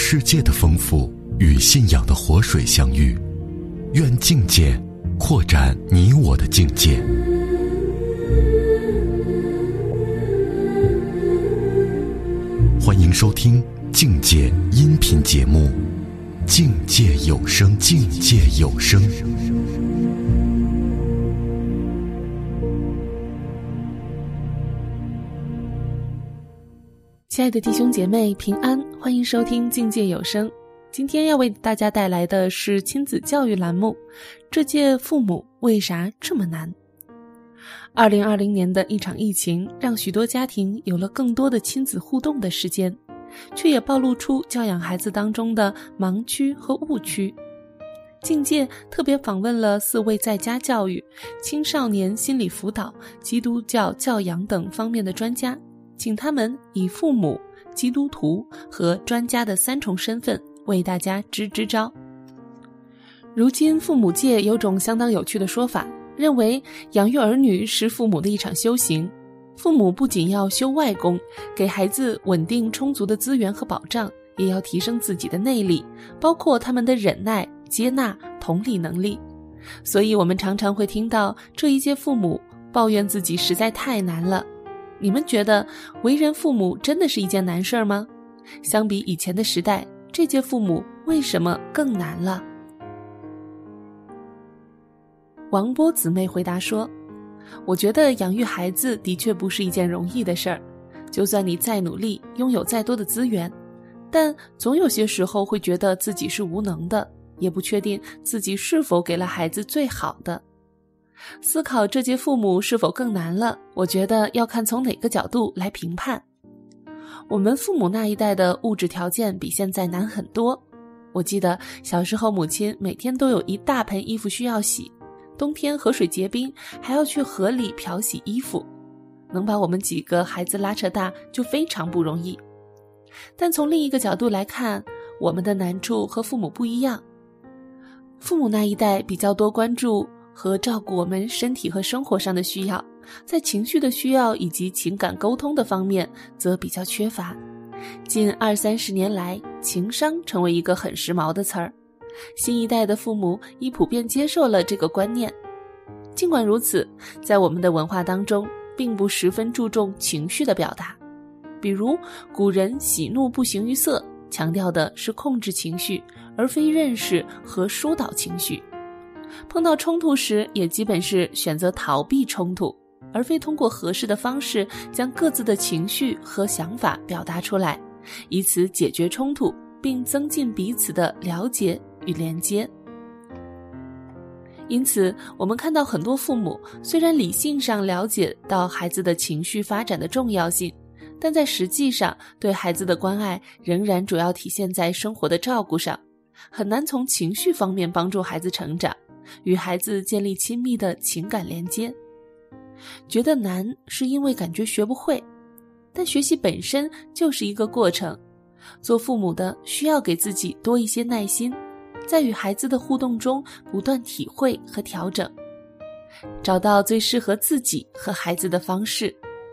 世界的丰富与信仰的活水相遇，愿境界扩展你我的境界。欢迎收听境界音频节目《境界有声》。境界有声。 亲爱的弟兄姐妹平安，欢迎收听境界有声。今天要为大家带来的是亲子教育栏目，这届父母为啥这么难？2020年的一场疫情让许多家庭有了更多的亲子互动的时间，却也暴露出教养孩子当中的盲区和误区。境界特别访问了4位在家教育、青少年心理辅导、基督教教养等方面的专家，请他们以父母、基督徒和专家的3重身份为大家支招。如今父母界有种相当有趣的说法，认为养育儿女是父母的一场修行，父母不仅要修外功，给孩子稳定充足的资源和保障，也要提升自己的内力，包括他们的忍耐、接纳、同理能力。所以我们常常会听到这一届父母抱怨自己实在太难了。你们觉得为人父母真的是一件难事吗？相比以前的时代，这届父母为什么更难了？王波姊妹回答说，我觉得养育孩子的确不是一件容易的事儿，就算你再努力，拥有再多的资源，但总有些时候会觉得自己是无能的，也不确定自己是否给了孩子最好的。思考这届父母是否更难了，我觉得要看从哪个角度来评判。我们父母那一代的物质条件比现在难很多，我记得小时候母亲每天都有一大盆衣服需要洗，冬天河水结冰，还要去河里漂洗衣服，能把我们几个孩子拉扯大就非常不容易。但从另一个角度来看，我们的难处和父母不一样。父母那一代比较多关注和照顾我们身体和生活上的需要，在情绪的需要以及情感沟通的方面则比较缺乏。近20-30年来，情商成为一个很时髦的词儿，新一代的父母已普遍接受了这个观念。尽管如此，在我们的文化当中并不十分注重情绪的表达，比如古人喜怒不形于色，强调的是控制情绪，而非认识和疏导情绪。碰到冲突时，也基本是选择逃避冲突，而非通过合适的方式将各自的情绪和想法表达出来，以此解决冲突，并增进彼此的了解与连接。因此，我们看到很多父母虽然理性上了解到孩子的情绪发展的重要性，但在实际上对孩子的关爱仍然主要体现在生活的照顾上，很难从情绪方面帮助孩子成长，与孩子建立亲密的情感连接。觉得难是因为感觉学不会，但学习本身就是一个过程。做父母的需要给自己多一些耐心，在与孩子的互动中不断体会和调整，找到最适合自己和孩子的方式。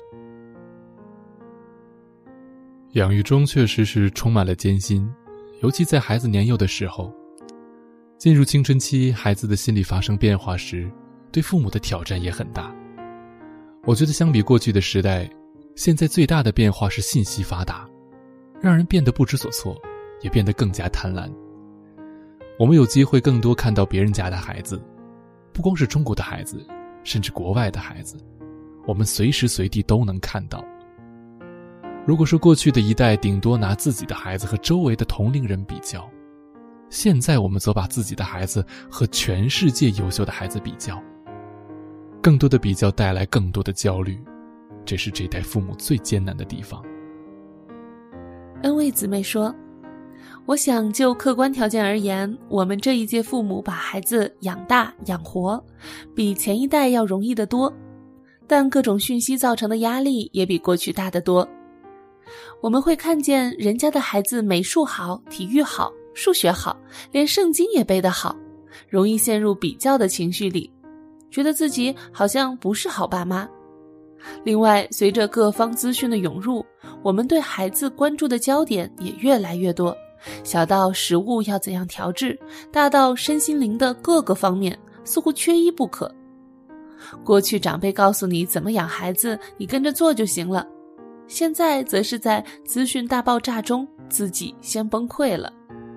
养育中确实是充满了艰辛，尤其在孩子年幼的时候。进入青春期，孩子的心理发生变化时，对父母的挑战也很大。我觉得相比过去的时代，现在最大的变化是信息发达，让人变得不知所措，也变得更加贪婪。我们有机会更多看到别人家的孩子，不光是中国的孩子，甚至国外的孩子，我们随时随地都能看到。如果说过去的一代顶多拿自己的孩子和周围的同龄人比较，现在我们则把自己的孩子和全世界优秀的孩子比较，更多的比较带来更多的焦虑，这是这代父母最艰难的地方。 恩惠姊妹说，我想就客观条件而言，我们这一届父母把孩子养大养活，比前一代要容易得多，但各种讯息造成的压力也比过去大得多。我们会看见人家的孩子美术好，体育好，数学好，连圣经也背得好，容易陷入比较的情绪里，觉得自己好像不是好爸妈。另外，随着各方资讯的涌入，我们对孩子关注的焦点也越来越多， 小到食物要怎样调制，大到身心灵的各个方面，似乎缺一不可。过去长辈告诉你怎么养孩子，你跟着做就行了，现在则是在资讯大爆炸中自己先崩溃了。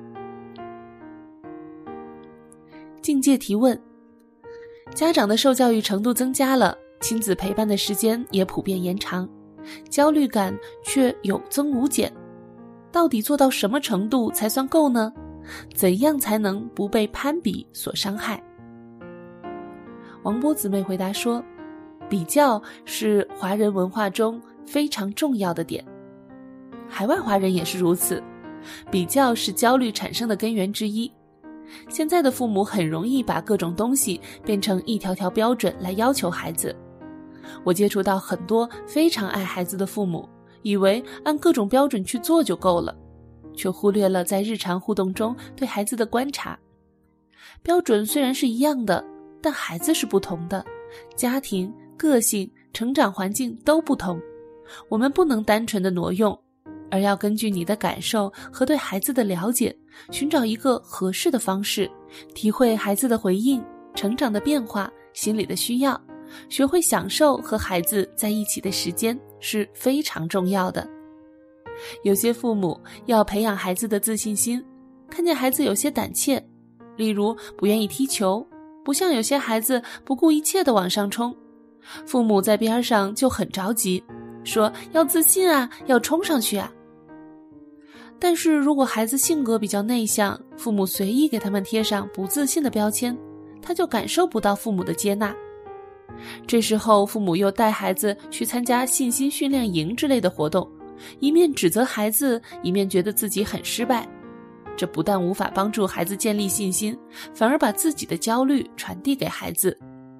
境界提问：家长的受教育程度增加了，亲子陪伴的时间也普遍延长，焦虑感却有增无减，到底做到什么程度才算够呢？怎样才能不被攀比所伤害？王波姊妹回答说，比较是华人文化中非常重要的点，海外华人也是如此，比较是焦虑产生的根源之一。现在的父母很容易把各种东西变成一条条标准来要求孩子。我接触到很多非常爱孩子的父母，以为按各种标准去做就够了，却忽略了在日常互动中对孩子的观察。标准虽然是一样的，但孩子是不同的，家庭、个性、成长环境都不同，我们不能单纯的挪用，而要根据你的感受和对孩子的了解，寻找一个合适的方式，体会孩子的回应、成长的变化、心理的需要，学会享受和孩子在一起的时间是非常重要的。有些父母要培养孩子的自信心，看见孩子有些胆怯，例如不愿意踢球，不像有些孩子不顾一切地往上冲，父母在边上就很着急，说要自信啊，要冲上去啊。但是如果孩子性格比较内向，父母随意给他们贴上不自信的标签，他就感受不到父母的接纳。这时候父母又带孩子去参加信心训练营之类的活动，一面指责孩子，一面觉得自己很失败，这不但无法帮助孩子建立信心，反而把自己的焦虑传递给孩子。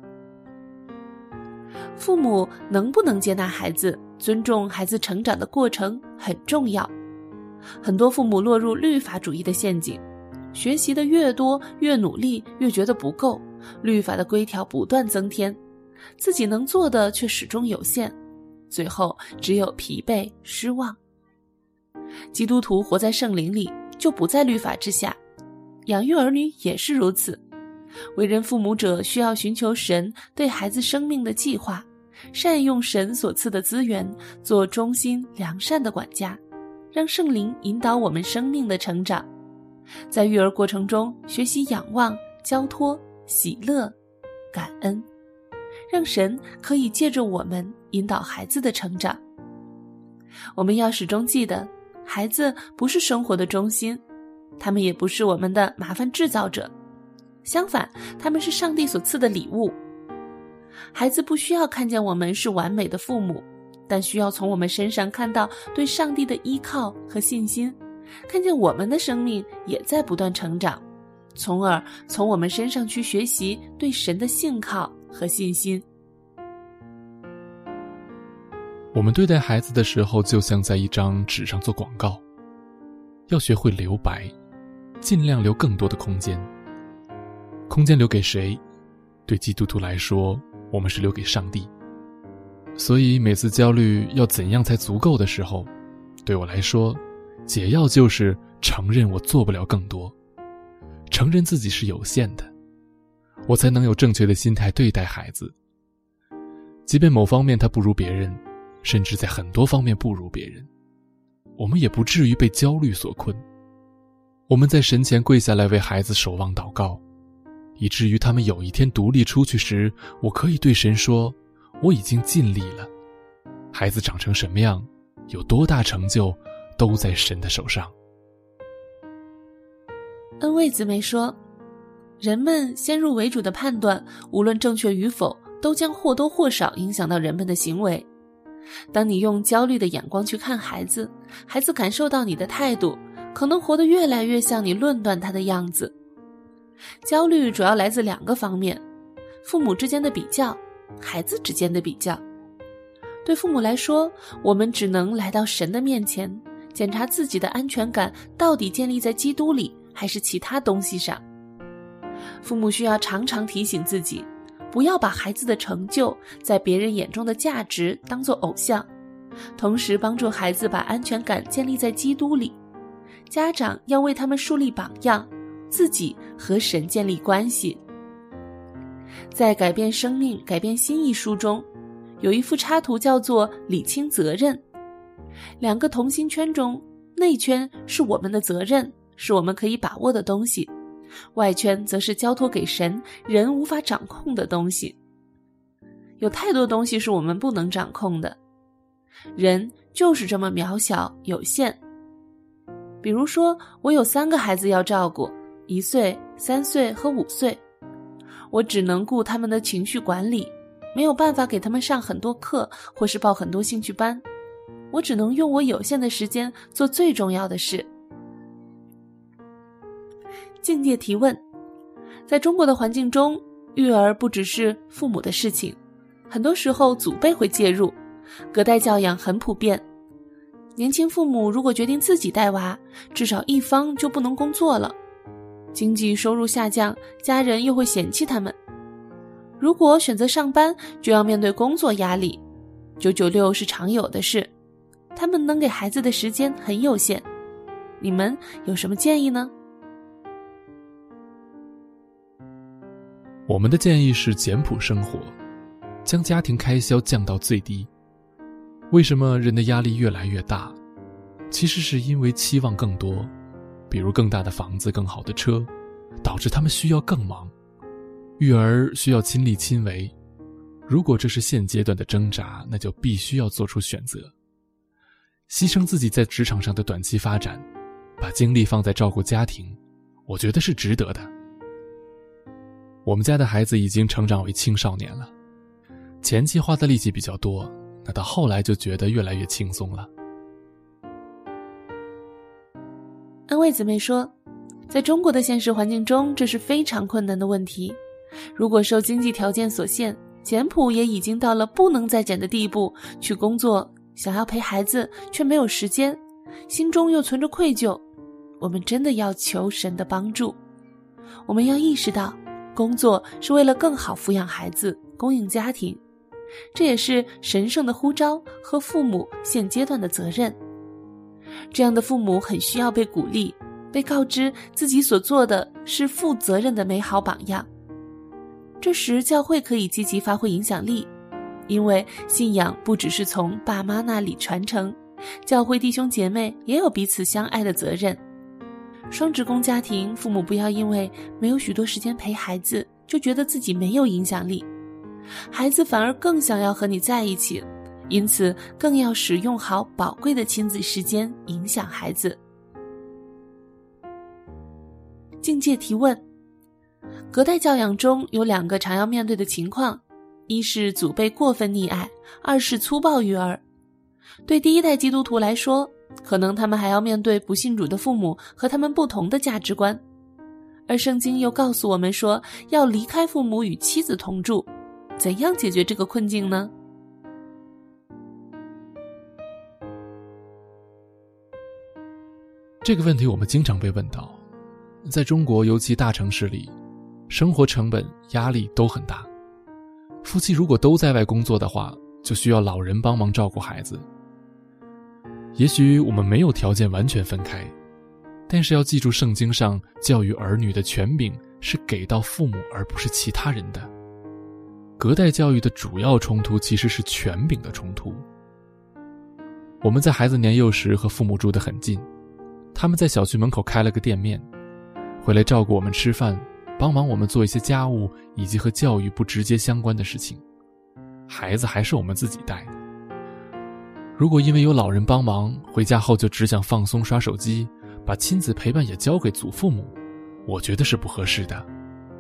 父母能不能接纳孩子，尊重孩子成长的过程很重要。很多父母落入律法主义的陷阱，学习的越多，越努力，越觉得不够，律法的规条不断增添，自己能做的却始终有限，最后只有疲惫、失望。基督徒活在圣灵里，就不在律法之下，养育儿女也是如此。为人父母者需要寻求神对孩子生命的计划，善用神所赐的资源，做忠心良善的管家，让圣灵引导我们生命的成长。在育儿过程中学习仰望、交托、喜乐、感恩，让神可以借着我们引导孩子的成长。我们要始终记得，孩子不是生活的中心，他们也不是我们的麻烦制造者，相反，他们是上帝所赐的礼物。孩子不需要看见我们是完美的父母，但需要从我们身上看到对上帝的依靠和信心，看见我们的生命也在不断成长，从而从我们身上去学习对神的信靠和信心。 我们对待孩子的时候，就像在一张纸上做广告，要学会留白，尽量留更多的空间。空间留给谁？对基督徒来说，我们是留给上帝。所以每次焦虑要怎样才足够的时候，对我来说，解药就是承认我做不了更多，承认自己是有限的，我才能有正确的心态对待孩子。即便某方面他不如别人，甚至在很多方面不如别人，我们也不至于被焦虑所困。我们在神前跪下来为孩子守望祷告，以至于他们有一天独立出去时，我可以对神说，我已经尽力了。孩子长成什么样，有多大成就，都在神的手上。 恩惠姊妹说，人们先入为主的判断，无论正确与否，都将或多或少影响到人们的行为。当你用焦虑的眼光去看孩子，孩子感受到你的态度，可能活得越来越像你论断他的样子。焦虑主要来自两个方面，父母之间的比较，孩子之间的比较。对父母来说，我们只能来到神的面前，检查自己的安全感到底建立在基督里，还是其他东西上。父母需要常常提醒自己，不要把孩子的成就在别人眼中的价值当作偶像，同时帮助孩子把安全感建立在基督里。 家长要为他们树立榜样，自己和神建立关系。在《改变生命，改变心》一书中，有一幅插图叫做理清责任。2个同心圈中，内圈是我们的责任，是我们可以把握的东西，外圈则是交托给神，人无法掌控的东西。有太多东西是我们不能掌控的，人就是这么渺小有限。比如说，我有3个孩子要照顾，1岁、3岁和5岁，我只能顾他们的情绪管理，没有办法给他们上很多课或是报很多兴趣班，我只能用我有限的时间做最重要的事。境界提问：在中国的环境中，育儿不只是父母的事情，很多时候祖辈会介入，隔代教养很普遍。年轻父母如果决定自己带娃，至少一方就不能工作了，经济收入下降，家人又会嫌弃他们。如果选择上班，就要面对工作压力，996是常有的事，他们能给孩子的时间很有限。你们有什么建议呢？ 我们的建议是简朴生活，将家庭开销降到最低。为什么人的压力越来越大？其实是因为期望更多，比如更大的房子、更好的车，导致他们需要更忙。育儿需要亲力亲为，如果这是现阶段的挣扎，那就必须要做出选择。牺牲自己在职场上的短期发展，把精力放在照顾家庭，我觉得是值得的。我们家的孩子已经成长为青少年了，前期花的力气比较多，那到后来就觉得越来越轻松了。 安慰姊妹说，在中国的现实环境中，这是非常困难的问题。如果受经济条件所限，简朴也已经到了不能再简的地步，去工作，想要陪孩子却没有时间，心中又存着愧疚，我们真的要求神的帮助。我们要意识到，工作是为了更好抚养孩子，供应家庭，这也是神圣的呼召和父母现阶段的责任。这样的父母很需要被鼓励，被告知自己所做的是负责任的美好榜样。这时教会可以积极发挥影响力，因为信仰不只是从爸妈那里传承，教会弟兄姐妹也有彼此相爱的责任。双职工家庭，父母不要因为没有许多时间陪孩子，就觉得自己没有影响力，孩子反而更想要和你在一起，因此更要使用好宝贵的亲子时间影响孩子。境界提问：隔代教养中有2个常要面对的情况，一是祖辈过分溺爱，2是粗暴育儿。对第一代基督徒来说，可能他们还要面对不信主的父母和他们不同的价值观，而圣经又告诉我们说，要离开父母与妻子同住。怎样解决这个困境呢？ 这个问题我们经常被问到，在中国尤其大城市里，生活成本压力都很大，夫妻如果都在外工作的话，就需要老人帮忙照顾孩子。也许我们没有条件完全分开，但是要记住圣经上教育儿女的权柄是给到父母而不是其他人的。隔代教育的主要冲突其实是权柄的冲突。我们在孩子年幼时和父母住得很近，他们在小区门口开了个店面，回来照顾我们吃饭，帮忙我们做一些家务以及和教育不直接相关的事情，孩子还是我们自己带。如果因为有老人帮忙，回家后就只想放松刷手机，把亲子陪伴也交给祖父母，我觉得是不合适的。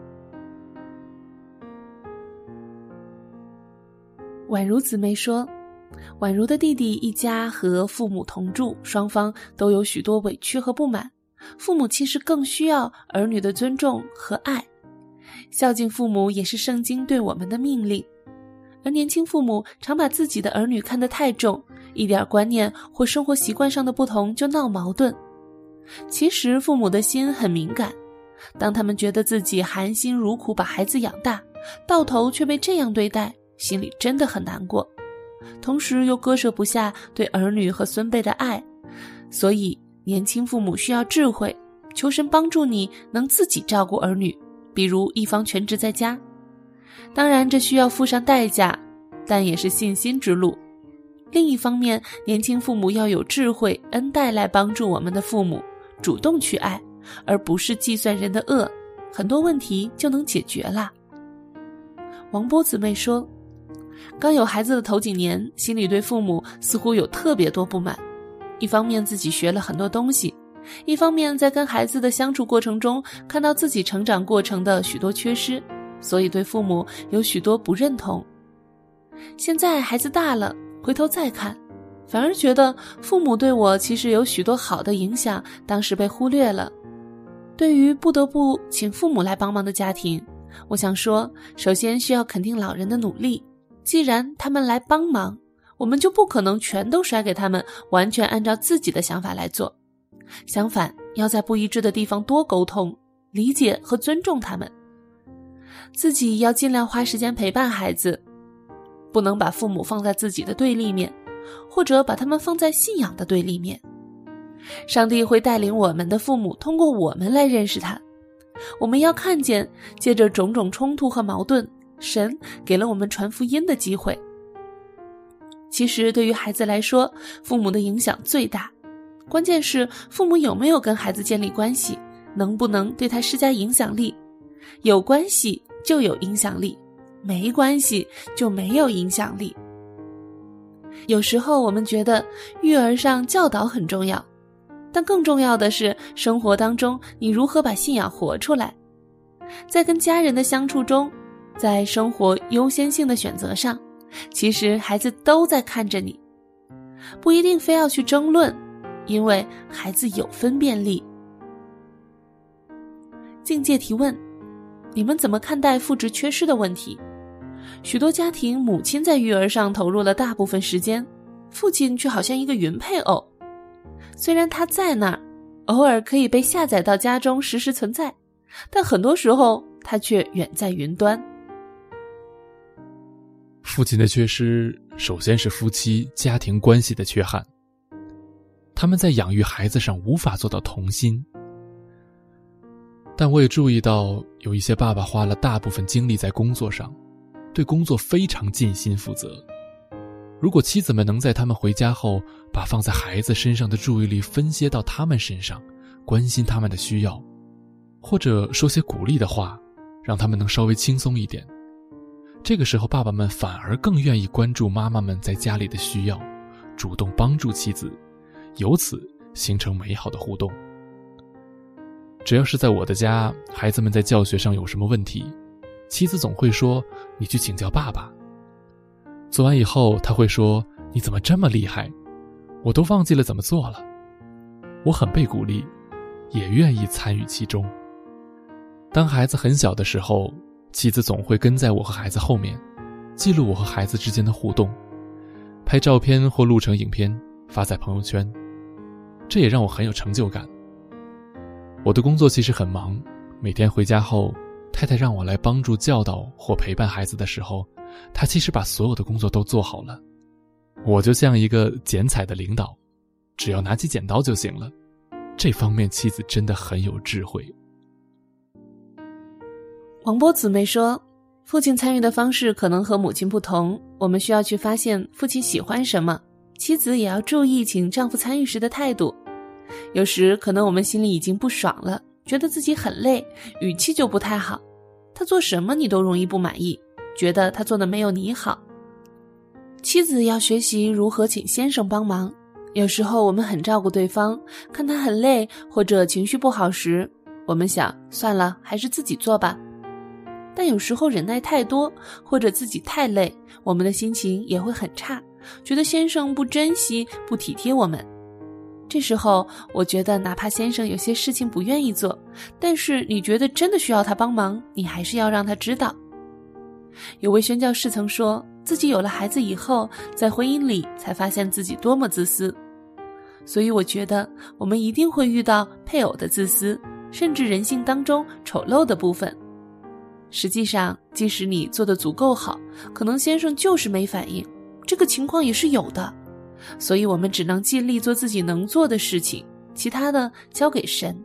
宛如姊妹说，宛如的弟弟一家和父母同住，双方都有许多委屈和不满，父母其实更需要儿女的尊重和爱。孝敬父母也是圣经对我们的命令，而年轻父母常把自己的儿女看得太重，一点观念或生活习惯上的不同就闹矛盾。其实父母的心很敏感，当他们觉得自己含辛茹苦把孩子养大，到头却被这样对待，心里真的很难过，同时又割舍不下对儿女和孙辈的爱，所以年轻父母需要智慧，求神帮助你能自己照顾儿女，比如一方全职在家。当然这需要付上代价，但也是信心之路。另一方面，年轻父母要有智慧恩待来帮助我们的父母，主动去爱，而不是计算人的恶，很多问题就能解决啦。王波姊妹说，刚有孩子的头几年，心里对父母似乎有特别多不满，一方面自己学了很多东西，一方面在跟孩子的相处过程中看到自己成长过程的许多缺失，所以对父母有许多不认同。现在孩子大了，回头再看，反而觉得父母对我其实有许多好的影响，当时被忽略了。对于不得不请父母来帮忙的家庭，我想说，首先需要肯定老人的努力，既然他们来帮忙，我们就不可能全都甩给他们，完全按照自己的想法来做。相反，要在不一致的地方多沟通，理解和尊重他们。自己要尽量花时间陪伴孩子，不能把父母放在自己的对立面，或者把他们放在信仰的对立面。上帝会带领我们的父母通过我们来认识他。我们要看见，借着种种冲突和矛盾，神给了我们传福音的机会。其实对于孩子来说，父母的影响最大，关键是父母有没有跟孩子建立关系，能不能对他施加影响力。有关系就有影响力，没关系就没有影响力。有时候我们觉得育儿上教导很重要，但更重要的是生活当中你如何把信仰活出来。在跟家人的相处中，在生活优先性的选择上，其实孩子都在看着你，不一定非要去争论，因为孩子有分辨力。境界提问，你们怎么看待父职缺失的问题？许多家庭母亲在育儿上投入了大部分时间，父亲却好像一个云配偶。虽然他在那儿，偶尔可以被下载到家中实时存在，但很多时候他却远在云端。 父亲的缺失，首先是夫妻家庭关系的缺憾，他们在养育孩子上无法做到同心。但我也注意到，有一些爸爸花了大部分精力在工作上，对工作非常尽心负责。如果妻子们能在他们回家后，把放在孩子身上的注意力分歇到他们身上，关心他们的需要，或者说些鼓励的话，让他们能稍微轻松一点，这个时候爸爸们反而更愿意关注妈妈们在家里的需要，主动帮助妻子，由此形成美好的互动。只要是在我的家，孩子们在教学上有什么问题，妻子总会说，你去请教爸爸。做完以后，他会说，你怎么这么厉害？我都忘记了怎么做了。我很被鼓励，也愿意参与其中。当孩子很小的时候，妻子总会跟在我和孩子后面，记录我和孩子之间的互动，拍照片或录成影片发在朋友圈，这也让我很有成就感。我的工作其实很忙，每天回家后，太太让我来帮助教导或陪伴孩子的时候，她其实把所有的工作都做好了。我就像一个剪彩的领导，只要拿起剪刀就行了。这方面妻子真的很有智慧。 王波姊妹说，父亲参与的方式可能和母亲不同，我们需要去发现父亲喜欢什么，妻子也要注意请丈夫参与时的态度。有时可能我们心里已经不爽了，觉得自己很累，语气就不太好，他做什么你都容易不满意，觉得他做的没有你好。妻子要学习如何请先生帮忙，有时候我们很照顾对方，看他很累或者情绪不好时，我们想算了，还是自己做吧。但有时候忍耐太多，或者自己太累，我们的心情也会很差，觉得先生不珍惜不体贴我们。这时候我觉得哪怕先生有些事情不愿意做，但是你觉得真的需要他帮忙，你还是要让他知道。有位宣教士曾说，自己有了孩子以后，在婚姻里才发现自己多么自私。所以我觉得我们一定会遇到配偶的自私，甚至人性当中丑陋的部分。实际上即使你做得足够好，可能先生就是没反应，这个情况也是有的。所以我们只能尽力做自己能做的事情， 其他的交给神。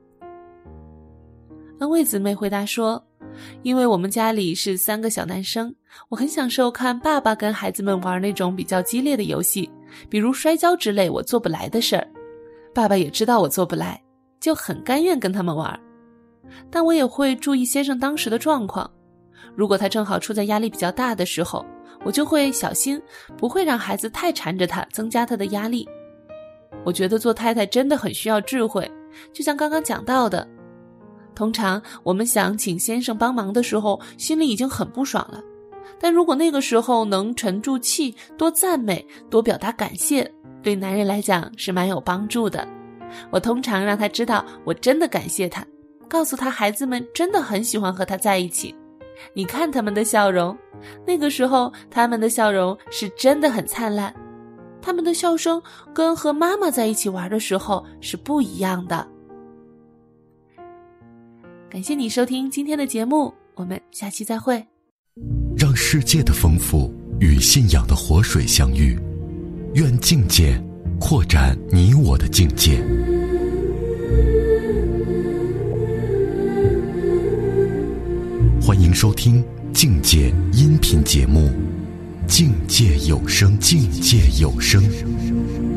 安慰姊妹回答说，因为我们家里是3个小男生，我很享受看爸爸跟孩子们玩那种比较激烈的游戏，比如摔跤之类我做不来的事儿。爸爸也知道我做不来，就很甘愿跟他们玩。但我也会注意先生当时的状况，如果他正好处在压力比较大的时候，我就会小心，不会让孩子太缠着他，增加他的压力。我觉得做太太真的很需要智慧，就像刚刚讲到的，通常我们想请先生帮忙的时候，心里已经很不爽了，但如果那个时候能沉住气，多赞美，多表达感谢，对男人来讲是蛮有帮助的。我通常让他知道我真的感谢他，告诉他孩子们真的很喜欢和他在一起，你看他们的笑容，那个时候他们的笑容是真的很灿烂，他们的笑声跟和妈妈在一起玩的时候是不一样的。感谢你收听今天的节目，我们下期再会。 让世界的丰富与信仰的活水相遇，愿境界扩展你我的境界。欢迎收听境界音频节目《境界有声》，境界有声。